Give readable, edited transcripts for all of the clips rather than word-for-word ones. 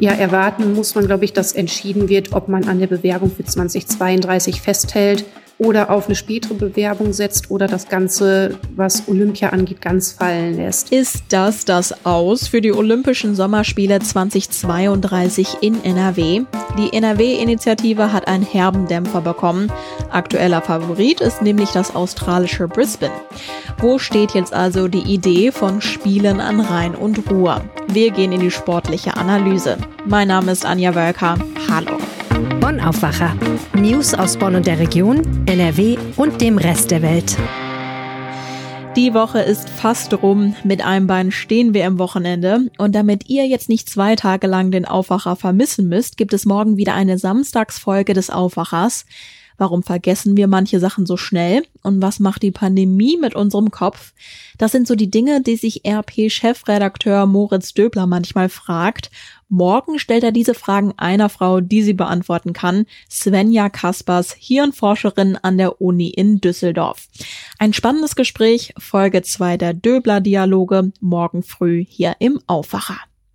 Ja, erwarten muss man, glaube ich, dass entschieden wird, ob man an der Bewerbung für 2032 festhält oder auf eine spätere Bewerbung setzt oder das Ganze, was Olympia angeht, ganz fallen lässt. Ist das Aus für die Olympischen Sommerspiele 2032 in NRW? Die NRW-Initiative hat einen herben Dämpfer bekommen. Aktueller Favorit ist nämlich das australische Brisbane. Wo steht jetzt also die Idee von Spielen an Rhein und Ruhr? Wir gehen in die sportliche Analyse. Mein Name ist Anja Wölker. Hallo. Bonn Aufwacher. News aus Bonn und der Region, NRW und dem Rest der Welt. Die Woche ist fast rum. Mit einem Bein stehen wir im Wochenende. Und damit ihr jetzt nicht 2 Tage lang den Aufwacher vermissen müsst, gibt es morgen wieder eine Samstagsfolge des Aufwachers. Warum vergessen wir manche Sachen so schnell? Und was macht die Pandemie mit unserem Kopf? Das sind so die Dinge, die sich RP-Chefredakteur Moritz Döbler manchmal fragt. Morgen stellt er diese Fragen einer Frau, die sie beantworten kann, Svenja Kaspers, Hirnforscherin an der Uni in Düsseldorf. Ein spannendes Gespräch, Folge 2 der Döbler-Dialoge, morgen früh hier im Aufwacher.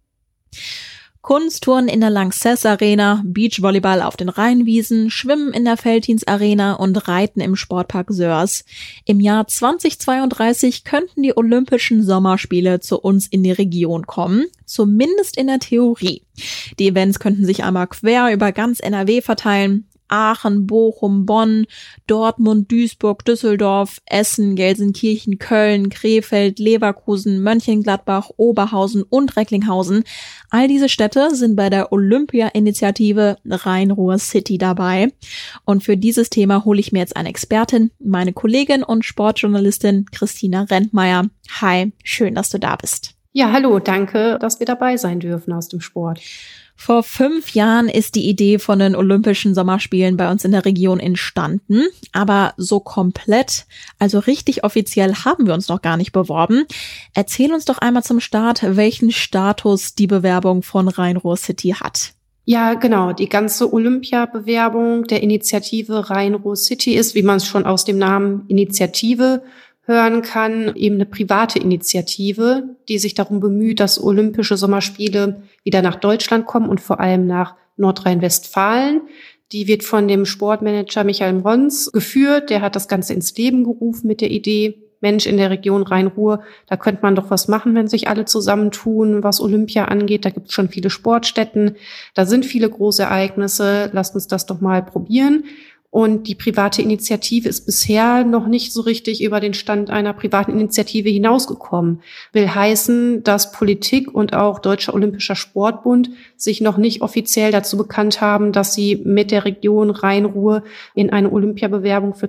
Kunsttouren in der Lanxess Arena, Beachvolleyball auf den Rheinwiesen, Schwimmen in der Veltins Arena und Reiten im Sportpark Sörs. Im Jahr 2032 könnten die Olympischen Sommerspiele zu uns in die Region kommen, zumindest in der Theorie. Die Events könnten sich einmal quer über ganz NRW verteilen. Aachen, Bochum, Bonn, Dortmund, Duisburg, Düsseldorf, Essen, Gelsenkirchen, Köln, Krefeld, Leverkusen, Mönchengladbach, Oberhausen und Recklinghausen. All diese Städte sind bei der Olympia-Initiative Rhein-Ruhr City dabei. Und für dieses Thema hole ich mir jetzt eine Expertin, meine Kollegin und Sportjournalistin Christina Rentmeier. Hi, schön, dass du da bist. Ja, hallo, danke, dass wir dabei sein dürfen aus dem Sport. Vor 5 Jahren ist die Idee von den Olympischen Sommerspielen bei uns in der Region entstanden. Aber so komplett, also richtig offiziell haben wir uns noch gar nicht beworben. Erzähl uns doch einmal zum Start, welchen Status die Bewerbung von Rhein-Ruhr City hat. Ja, genau. Die ganze Olympia-Bewerbung der Initiative Rhein-Ruhr City ist, wie man es schon aus dem Namen Initiative hören kann, eben eine private Initiative, die sich darum bemüht, dass Olympische Sommerspiele wieder nach Deutschland kommen und vor allem nach Nordrhein-Westfalen. Die wird von dem Sportmanager Michael Mrons geführt. Der hat das Ganze ins Leben gerufen mit der Idee, Mensch, in der Region Rhein-Ruhr, da könnte man doch was machen, wenn sich alle zusammentun, was Olympia angeht. Da gibt es schon viele Sportstätten, da sind viele große Ereignisse. Lasst uns das doch mal probieren. Und die private Initiative ist bisher noch nicht so richtig über den Stand einer privaten Initiative hinausgekommen. Will heißen, dass Politik und auch Deutscher Olympischer Sportbund sich noch nicht offiziell dazu bekannt haben, dass sie mit der Region Rhein-Ruhr in eine Olympiabewerbung für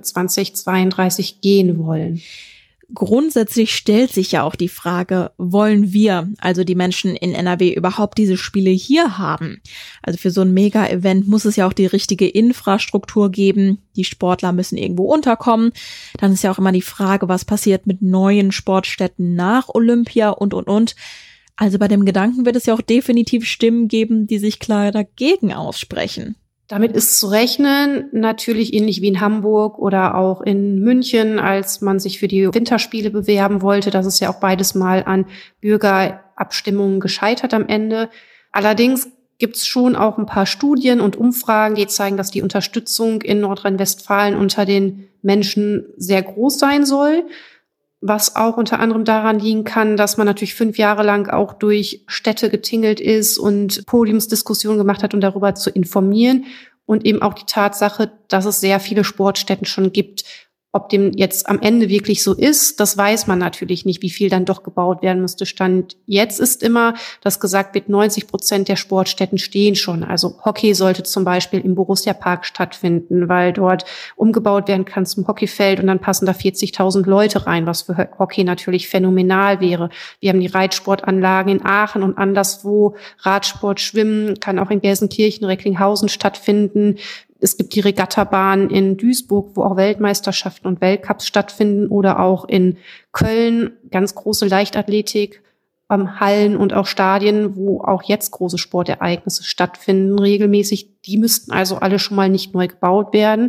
2032 gehen wollen. Grundsätzlich stellt sich ja auch die Frage, wollen wir, also die Menschen in NRW, überhaupt diese Spiele hier haben? Also für so ein Mega-Event muss es ja auch die richtige Infrastruktur geben. Die Sportler müssen irgendwo unterkommen. Dann ist ja auch immer die Frage, was passiert mit neuen Sportstätten nach Olympia und. Also bei dem Gedanken wird es ja auch definitiv Stimmen geben, die sich klar dagegen aussprechen. Damit ist zu rechnen, natürlich ähnlich wie in Hamburg oder auch in München, als man sich für die Winterspiele bewerben wollte. Das ist ja auch beides mal an Bürgerabstimmungen gescheitert am Ende. Allerdings gibt es schon auch ein paar Studien und Umfragen, die zeigen, dass die Unterstützung in Nordrhein-Westfalen unter den Menschen sehr groß sein soll. Was auch unter anderem daran liegen kann, dass man natürlich 5 Jahre lang auch durch Städte getingelt ist und Podiumsdiskussionen gemacht hat, um darüber zu informieren. Und eben auch die Tatsache, dass es sehr viele Sportstätten schon gibt. Ob dem jetzt am Ende wirklich so ist, das weiß man natürlich nicht, wie viel dann doch gebaut werden müsste. Stand jetzt ist immer, dass gesagt wird, 90% der Sportstätten stehen schon. Also Hockey sollte zum Beispiel im Borussia-Park stattfinden, weil dort umgebaut werden kann zum Hockeyfeld und dann passen da 40.000 Leute rein, was für Hockey natürlich phänomenal wäre. Wir haben die Reitsportanlagen in Aachen und anderswo. Radsport, Schwimmen kann auch in Gelsenkirchen, Recklinghausen stattfinden. Es gibt die Regattabahn in Duisburg, wo auch Weltmeisterschaften und Weltcups stattfinden, oder auch in Köln ganz große Leichtathletik, Hallen und auch Stadien, wo auch jetzt große Sportereignisse stattfinden regelmäßig. Die müssten also alle schon mal nicht neu gebaut werden.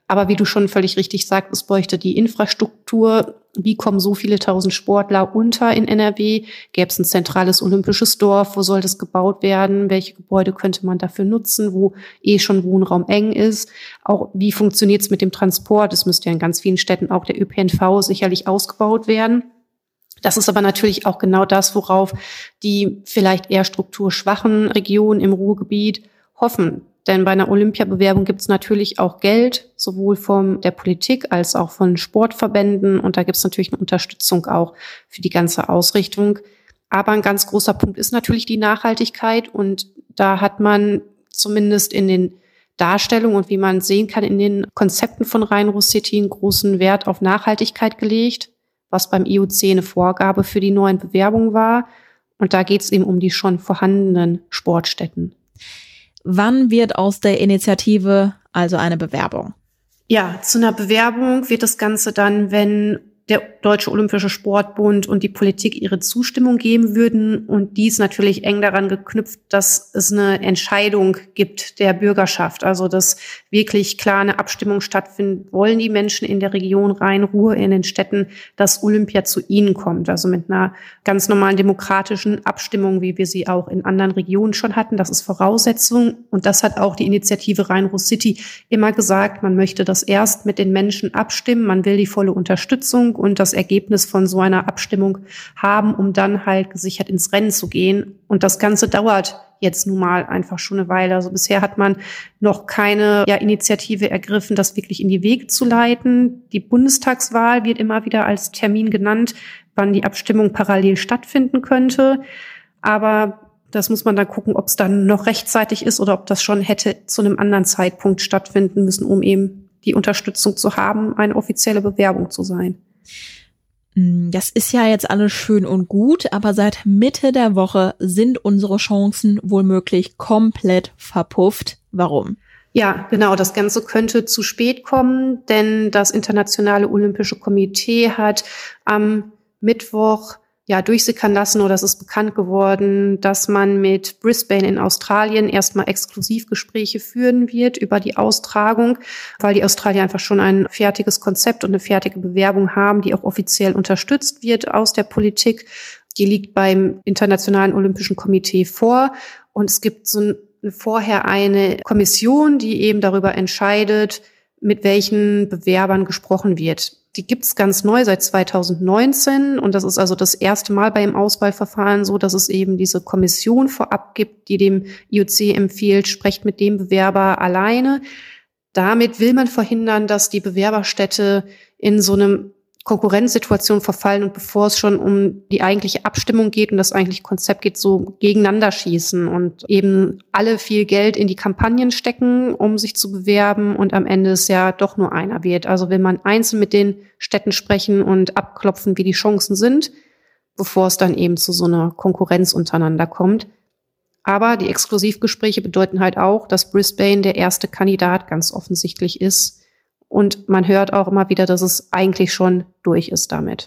Aber wie du schon völlig richtig sagst, es bräuchte die Infrastruktur. Wie kommen so viele tausend Sportler unter in NRW? Gäbe es ein zentrales olympisches Dorf? Wo soll das gebaut werden? Welche Gebäude könnte man dafür nutzen, wo schon Wohnraum eng ist? Auch wie funktioniert es mit dem Transport? Es müsste ja in ganz vielen Städten auch der ÖPNV sicherlich ausgebaut werden. Das ist aber natürlich auch genau das, worauf die vielleicht eher strukturschwachen Regionen im Ruhrgebiet hoffen. Denn bei einer Olympiabewerbung gibt es natürlich auch Geld, sowohl von der Politik als auch von Sportverbänden. Und da gibt es natürlich eine Unterstützung auch für die ganze Ausrichtung. Aber ein ganz großer Punkt ist natürlich die Nachhaltigkeit. Und da hat man zumindest in den Darstellungen und wie man sehen kann, in den Konzepten von Rhein-Ruhr City einen großen Wert auf Nachhaltigkeit gelegt, was beim IOC eine Vorgabe für die neuen Bewerbungen war. Und da geht es eben um die schon vorhandenen Sportstätten. Wann wird aus der Initiative also eine Bewerbung? Ja, zu einer Bewerbung wird das Ganze dann, wenn der Deutsche Olympische Sportbund und die Politik ihre Zustimmung geben würden. Und dies natürlich eng daran geknüpft, dass es eine Entscheidung gibt der Bürgerschaft. Also, dass wirklich klar eine Abstimmung stattfindet. Wollen die Menschen in der Region Rhein-Ruhr, in den Städten, dass Olympia zu ihnen kommt? Also mit einer ganz normalen demokratischen Abstimmung, wie wir sie auch in anderen Regionen schon hatten. Das ist Voraussetzung. Und das hat auch die Initiative Rhein-Ruhr City immer gesagt. Man möchte das erst mit den Menschen abstimmen. Man will die volle Unterstützung und das Ergebnis von so einer Abstimmung haben, um dann halt gesichert ins Rennen zu gehen. Und das Ganze dauert jetzt nun mal einfach schon eine Weile. Also bisher hat man noch keine Initiative ergriffen, das wirklich in die Wege zu leiten. Die Bundestagswahl wird immer wieder als Termin genannt, wann die Abstimmung parallel stattfinden könnte. Aber das muss man dann gucken, ob es dann noch rechtzeitig ist oder ob das schon hätte zu einem anderen Zeitpunkt stattfinden müssen, um eben die Unterstützung zu haben, eine offizielle Bewerbung zu sein. Das ist ja jetzt alles schön und gut, aber seit Mitte der Woche sind unsere Chancen womöglich komplett verpufft. Warum? Ja, genau. Das Ganze könnte zu spät kommen, denn das Internationale Olympische Komitee hat am Mittwoch durchsickern lassen, oder es ist bekannt geworden, dass man mit Brisbane in Australien erstmal Exklusivgespräche führen wird über die Austragung, weil die Australier einfach schon ein fertiges Konzept und eine fertige Bewerbung haben, die auch offiziell unterstützt wird aus der Politik. Die liegt beim Internationalen Olympischen Komitee vor. Und es gibt vorher eine Kommission, die eben darüber entscheidet, mit welchen Bewerbern gesprochen wird. Die gibt's ganz neu seit 2019 und das ist also das erste Mal beim Auswahlverfahren so, dass es eben diese Kommission vorab gibt, die dem IOC empfiehlt, sprecht mit dem Bewerber alleine. Damit will man verhindern, dass die Bewerberstädte in so einem Konkurrenzsituation verfallen und bevor es schon um die eigentliche Abstimmung geht und das eigentliche Konzept geht, so gegeneinander schießen und eben alle viel Geld in die Kampagnen stecken, um sich zu bewerben und am Ende es ja doch nur einer wird. Also will man einzeln mit den Städten sprechen und abklopfen, wie die Chancen sind, bevor es dann eben zu so einer Konkurrenz untereinander kommt. Aber die Exklusivgespräche bedeuten halt auch, dass Brisbane der erste Kandidat ganz offensichtlich ist. Und man hört auch immer wieder, dass es eigentlich schon durch ist damit.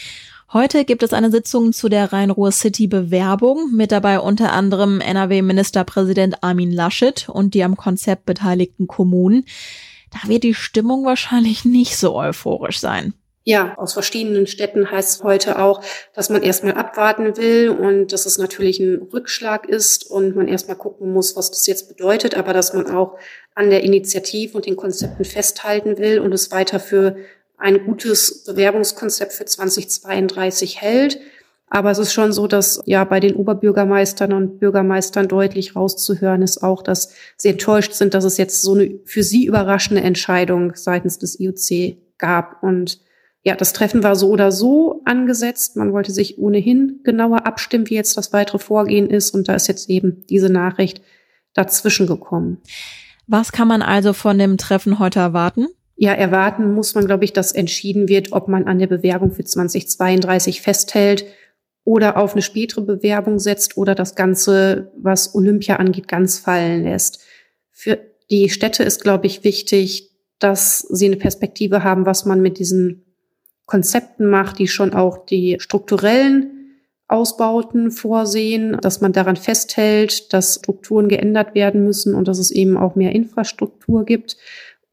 Heute gibt es eine Sitzung zu der Rhein-Ruhr City Bewerbung, mit dabei unter anderem NRW-Ministerpräsident Armin Laschet und die am Konzept beteiligten Kommunen. Da wird die Stimmung wahrscheinlich nicht so euphorisch sein. Ja, aus verschiedenen Städten heißt es heute auch, dass man erstmal abwarten will und dass es natürlich ein Rückschlag ist und man erstmal gucken muss, was das jetzt bedeutet, aber dass man auch an der Initiative und den Konzepten festhalten will und es weiter für ein gutes Bewerbungskonzept für 2032 hält. Aber es ist schon so, dass bei den Oberbürgermeistern und Bürgermeistern deutlich rauszuhören ist auch, dass sie enttäuscht sind, dass es jetzt so eine für sie überraschende Entscheidung seitens des IOC gab. Und das Treffen war so oder so angesetzt. Man wollte sich ohnehin genauer abstimmen, wie jetzt das weitere Vorgehen ist. Und da ist jetzt eben diese Nachricht dazwischen gekommen. Was kann man also von dem Treffen heute erwarten? Ja, erwarten muss man, glaube ich, dass entschieden wird, ob man an der Bewerbung für 2032 festhält oder auf eine spätere Bewerbung setzt oder das Ganze, was Olympia angeht, ganz fallen lässt. Für die Städte ist, glaube ich, wichtig, dass sie eine Perspektive haben, was man mit diesen Konzepten macht, die schon auch die strukturellen Ausbauten vorsehen, dass man daran festhält, dass Strukturen geändert werden müssen und dass es eben auch mehr Infrastruktur gibt.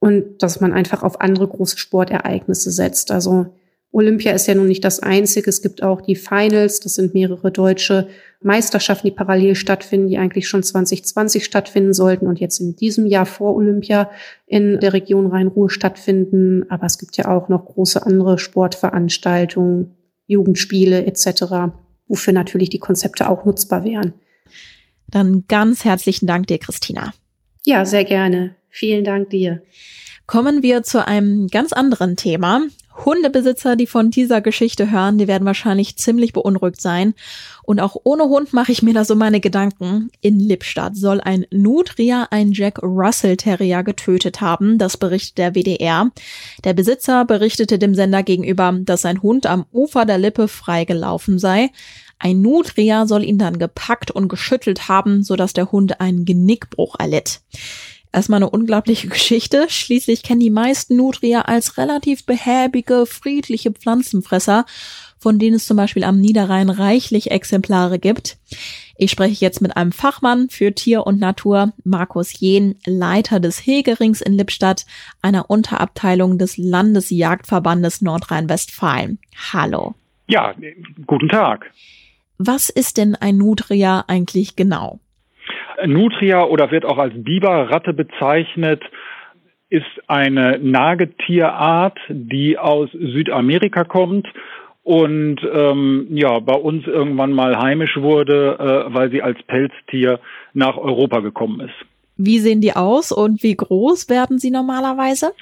und dass man einfach auf andere große Sportereignisse setzt. Also Olympia ist ja nun nicht das Einzige. Es gibt auch die Finals. Das sind mehrere deutsche Meisterschaften, die parallel stattfinden, die eigentlich schon 2020 stattfinden sollten und jetzt in diesem Jahr vor Olympia in der Region Rhein-Ruhr stattfinden. Aber es gibt ja auch noch große andere Sportveranstaltungen, Jugendspiele etc., wofür natürlich die Konzepte auch nutzbar wären. Dann ganz herzlichen Dank dir, Christina. Ja, sehr gerne. Vielen Dank dir. Kommen wir zu einem ganz anderen Thema. Hundebesitzer, die von dieser Geschichte hören, die werden wahrscheinlich ziemlich beunruhigt sein. Und auch ohne Hund mache ich mir da so meine Gedanken. In Lippstadt soll ein Nutria einen Jack Russell Terrier getötet haben. Das berichtet der WDR. Der Besitzer berichtete dem Sender gegenüber, dass sein Hund am Ufer der Lippe freigelaufen sei. Ein Nutria soll ihn dann gepackt und geschüttelt haben, sodass der Hund einen Genickbruch erlitt. Erstmal eine unglaubliche Geschichte. Schließlich kennen die meisten Nutria als relativ behäbige, friedliche Pflanzenfresser, von denen es zum Beispiel am Niederrhein reichlich Exemplare gibt. Ich spreche jetzt mit einem Fachmann für Tier und Natur, Markus Jehn, Leiter des Hegerings in Lippstadt, einer Unterabteilung des Landesjagdverbandes Nordrhein-Westfalen. Hallo. Ja, guten Tag. Was ist denn ein Nutria eigentlich genau? Nutria oder wird auch als Biberratte bezeichnet, ist eine Nagetierart, die aus Südamerika kommt und bei uns irgendwann mal heimisch wurde, weil sie als Pelztier nach Europa gekommen ist. Wie sehen die aus und wie groß werden sie normalerweise?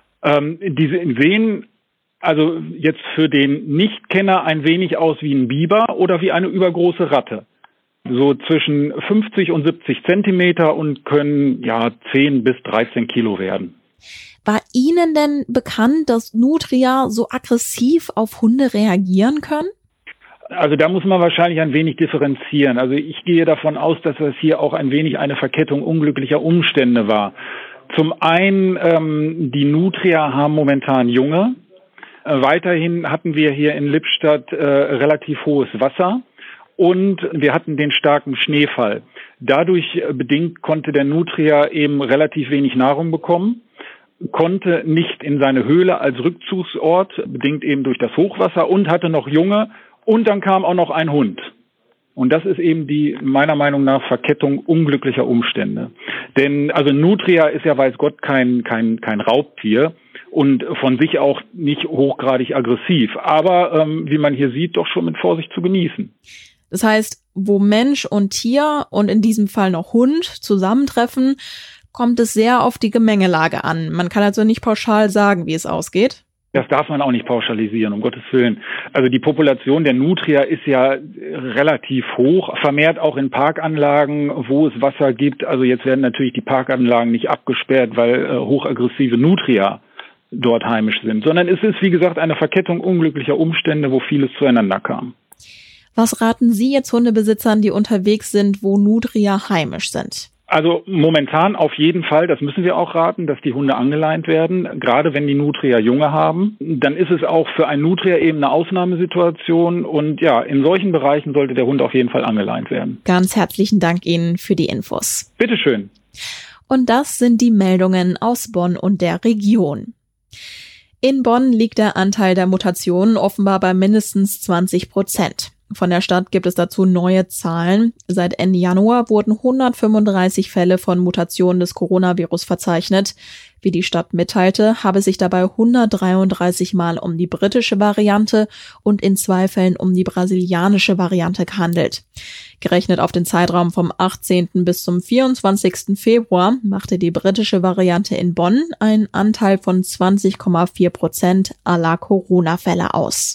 Die sehen also jetzt für den Nichtkenner ein wenig aus wie ein Biber oder wie eine übergroße Ratte. So zwischen 50 und 70 Zentimeter und können 10 bis 13 Kilo werden. War Ihnen denn bekannt, dass Nutria so aggressiv auf Hunde reagieren können? Also da muss man wahrscheinlich ein wenig differenzieren. Also ich gehe davon aus, dass das hier auch ein wenig eine Verkettung unglücklicher Umstände war. Zum einen, die Nutria haben momentan Junge. Weiterhin hatten wir hier in Lippstadt relativ hohes Wasser. Und wir hatten den starken Schneefall. Dadurch bedingt konnte der Nutria eben relativ wenig Nahrung bekommen, konnte nicht in seine Höhle als Rückzugsort, bedingt eben durch das Hochwasser und hatte noch Junge. Und dann kam auch noch ein Hund. Und das ist eben die, meiner Meinung nach, Verkettung unglücklicher Umstände. Denn also Nutria ist ja weiß Gott kein Raubtier und von sich auch nicht hochgradig aggressiv. Aber wie man hier sieht, doch schon mit Vorsicht zu genießen. Das heißt, wo Mensch und Tier und in diesem Fall noch Hund zusammentreffen, kommt es sehr auf die Gemengelage an. Man kann also nicht pauschal sagen, wie es ausgeht. Das darf man auch nicht pauschalisieren, um Gottes Willen. Also die Population der Nutria ist ja relativ hoch, vermehrt auch in Parkanlagen, wo es Wasser gibt. Also jetzt werden natürlich die Parkanlagen nicht abgesperrt, weil hochaggressive Nutria dort heimisch sind, sondern es ist, wie gesagt, eine Verkettung unglücklicher Umstände, wo vieles zueinander kam. Was raten Sie jetzt Hundebesitzern, die unterwegs sind, wo Nutria heimisch sind? Also momentan auf jeden Fall, das müssen wir auch raten, dass die Hunde angeleint werden, gerade wenn die Nutria Junge haben. Dann ist es auch für ein Nutria eben eine Ausnahmesituation und in solchen Bereichen sollte der Hund auf jeden Fall angeleint werden. Ganz herzlichen Dank Ihnen für die Infos. Bitteschön. Und das sind die Meldungen aus Bonn und der Region. In Bonn liegt der Anteil der Mutationen offenbar bei mindestens 20%. Von der Stadt gibt es dazu neue Zahlen. Seit Ende Januar wurden 135 Fälle von Mutationen des Coronavirus verzeichnet. Wie die Stadt mitteilte, habe es sich dabei 133 Mal um die britische Variante und in 2 Fällen um die brasilianische Variante gehandelt. Gerechnet auf den Zeitraum vom 18. bis zum 24. Februar machte die britische Variante in Bonn einen Anteil von 20,4% aller Corona-Fälle aus.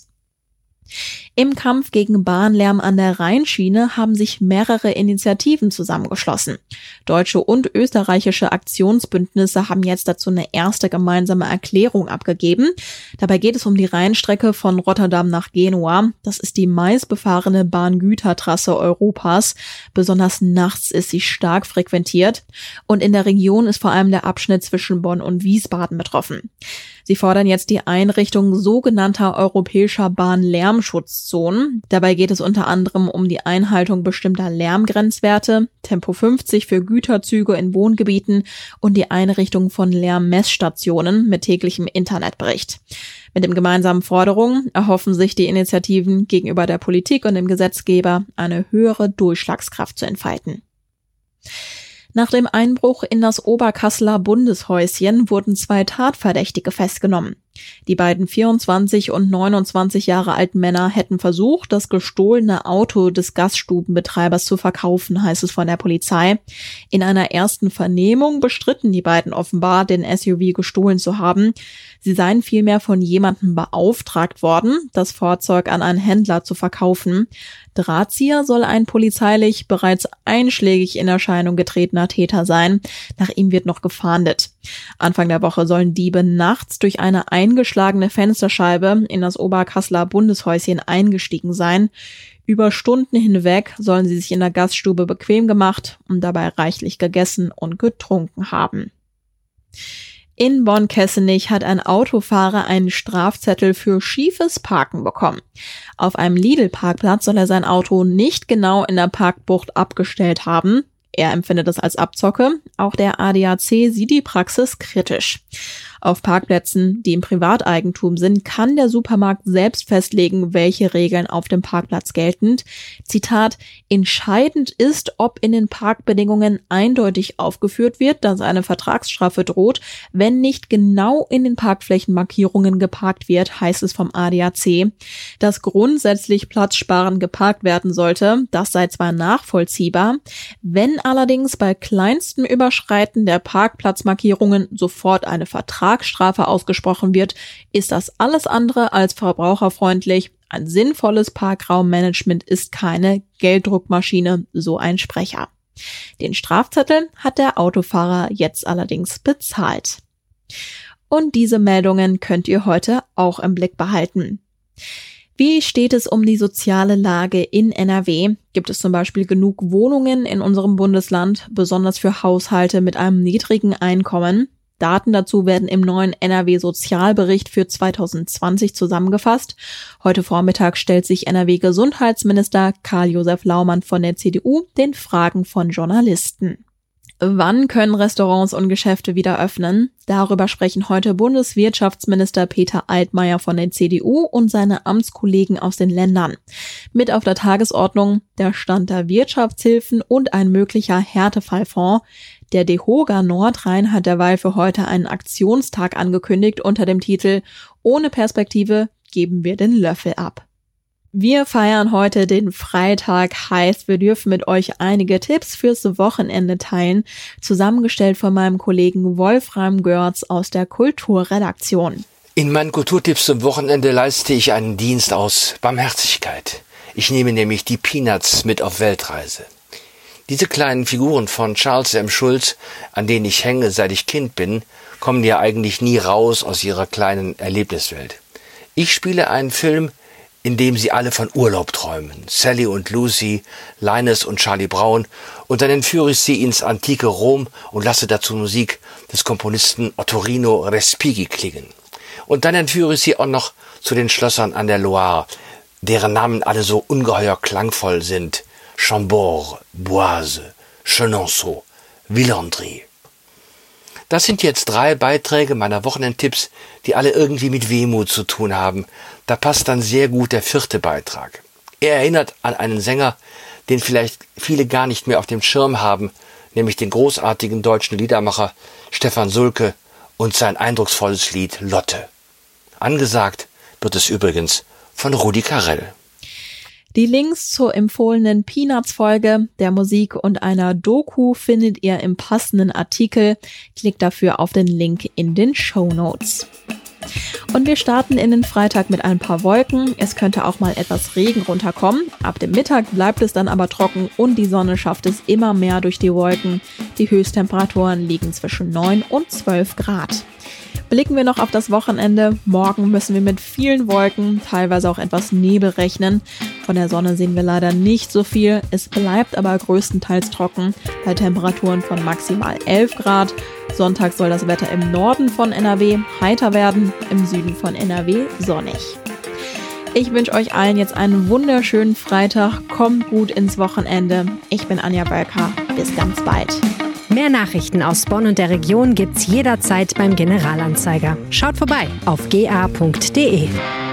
Im Kampf gegen Bahnlärm an der Rheinschiene haben sich mehrere Initiativen zusammengeschlossen. Deutsche und österreichische Aktionsbündnisse haben jetzt dazu eine erste gemeinsame Erklärung abgegeben. Dabei geht es um die Rheinstrecke von Rotterdam nach Genua. Das ist die meistbefahrene Bahngütertrasse Europas. Besonders nachts ist sie stark frequentiert. Und in der Region ist vor allem der Abschnitt zwischen Bonn und Wiesbaden betroffen. Sie fordern jetzt die Einrichtung sogenannter europäischer Bahnlärm Lärmschutzzonen. Dabei geht es unter anderem um die Einhaltung bestimmter Lärmgrenzwerte, Tempo 50 für Güterzüge in Wohngebieten und die Einrichtung von Lärmmessstationen mit täglichem Internetbericht. Mit den gemeinsamen Forderungen erhoffen sich die Initiativen gegenüber der Politik und dem Gesetzgeber eine höhere Durchschlagskraft zu entfalten. Nach dem Einbruch in das Oberkasseler Bundeshäuschen wurden 2 Tatverdächtige festgenommen. Die beiden 24 und 29 Jahre alten Männer hätten versucht, das gestohlene Auto des Gaststubenbetreibers zu verkaufen, heißt es von der Polizei. In einer ersten Vernehmung bestritten die beiden offenbar, den SUV gestohlen zu haben. Sie seien vielmehr von jemandem beauftragt worden, das Fahrzeug an einen Händler zu verkaufen. Drahtzieher soll ein polizeilich bereits einschlägig in Erscheinung getretener Täter sein. Nach ihm wird noch gefahndet. Anfang der Woche sollen Diebe nachts durch eine eingeschlagene Fensterscheibe in das Oberkasseler Bundeshäuschen eingestiegen sein. Über Stunden hinweg sollen sie sich in der Gaststube bequem gemacht und dabei reichlich gegessen und getrunken haben. In Bonn-Kessenich hat ein Autofahrer einen Strafzettel für schiefes Parken bekommen. Auf einem Lidl-Parkplatz soll er sein Auto nicht genau in der Parkbucht abgestellt haben. Er empfindet es als Abzocke. Auch der ADAC sieht die Praxis kritisch. Auf Parkplätzen, die im Privateigentum sind, kann der Supermarkt selbst festlegen, welche Regeln auf dem Parkplatz gelten. Zitat: Entscheidend ist, ob in den Parkbedingungen eindeutig aufgeführt wird, dass eine Vertragsstrafe droht, wenn nicht genau in den Parkflächenmarkierungen geparkt wird, heißt es vom ADAC. Dass grundsätzlich platzsparend geparkt werden sollte, das sei zwar nachvollziehbar, wenn allerdings bei kleinstem Überschreiten der Parkplatzmarkierungen sofort eine Vertragsstrafe ausgesprochen wird, ist das alles andere als verbraucherfreundlich. Ein sinnvolles Parkraummanagement ist keine Gelddruckmaschine, so ein Sprecher. Den Strafzettel hat der Autofahrer jetzt allerdings bezahlt. Und diese Meldungen könnt ihr heute auch im Blick behalten. Wie steht es um die soziale Lage in NRW? Gibt es zum Beispiel genug Wohnungen in unserem Bundesland, besonders für Haushalte mit einem niedrigen Einkommen? Daten dazu werden im neuen NRW-Sozialbericht für 2020 zusammengefasst. Heute Vormittag stellt sich NRW-Gesundheitsminister Karl-Josef Laumann von der CDU den Fragen von Journalisten. Wann können Restaurants und Geschäfte wieder öffnen? Darüber sprechen heute Bundeswirtschaftsminister Peter Altmaier von der CDU und seine Amtskollegen aus den Ländern. Mit auf der Tagesordnung der Stand der Wirtschaftshilfen und ein möglicher Härtefallfonds. Der DEHOGA Nordrhein hat derweil für heute einen Aktionstag angekündigt unter dem Titel „Ohne Perspektive geben wir den Löffel ab". Wir feiern heute den Freitag, heißt, wir dürfen mit euch einige Tipps fürs Wochenende teilen, zusammengestellt von meinem Kollegen Wolfram Görz aus der Kulturredaktion. In meinen Kulturtipps zum Wochenende leiste ich einen Dienst aus Barmherzigkeit. Ich nehme nämlich die Peanuts mit auf Weltreise. Diese kleinen Figuren von Charles M. Schulz, an denen ich hänge, seit ich Kind bin, kommen ja eigentlich nie raus aus ihrer kleinen Erlebniswelt. Ich spiele einen Film, in dem sie alle von Urlaub träumen. Sally und Lucy, Linus und Charlie Brown. Und dann entführe ich sie ins antike Rom und lasse dazu Musik des Komponisten Ottorino Respighi klingen. Und dann entführe ich sie auch noch zu den Schlössern an der Loire, deren Namen alle so ungeheuer klangvoll sind. Chambord, Boise, Chenonceau, Villandry. Das sind jetzt 3 Beiträge meiner Wochenendtipps, die alle irgendwie mit Wehmut zu tun haben. Da passt dann sehr gut der 4. Beitrag. Er erinnert an einen Sänger, den vielleicht viele gar nicht mehr auf dem Schirm haben, nämlich den großartigen deutschen Liedermacher Stefan Sulke und sein eindrucksvolles Lied Lotte. Angesagt wird es übrigens von Rudi Carrell. Die Links zur empfohlenen Peanuts-Folge, der Musik und einer Doku findet ihr im passenden Artikel. Klickt dafür auf den Link in den Shownotes. Und wir starten in den Freitag mit ein paar Wolken. Es könnte auch mal etwas Regen runterkommen. Ab dem Mittag bleibt es dann aber trocken und die Sonne schafft es immer mehr durch die Wolken. Die Höchsttemperaturen liegen zwischen 9 und 12 Grad. Blicken wir noch auf das Wochenende. Morgen müssen wir mit vielen Wolken, teilweise auch etwas Nebel rechnen. Von der Sonne sehen wir leider nicht so viel. Es bleibt aber größtenteils trocken bei Temperaturen von maximal 11 Grad. Sonntag soll das Wetter im Norden von NRW heiter werden, im Süden von NRW sonnig. Ich wünsche euch allen jetzt einen wunderschönen Freitag. Kommt gut ins Wochenende. Ich bin Anja Bölker. Bis ganz bald. Mehr Nachrichten aus Bonn und der Region gibt's jederzeit beim Generalanzeiger. Schaut vorbei auf ga.de.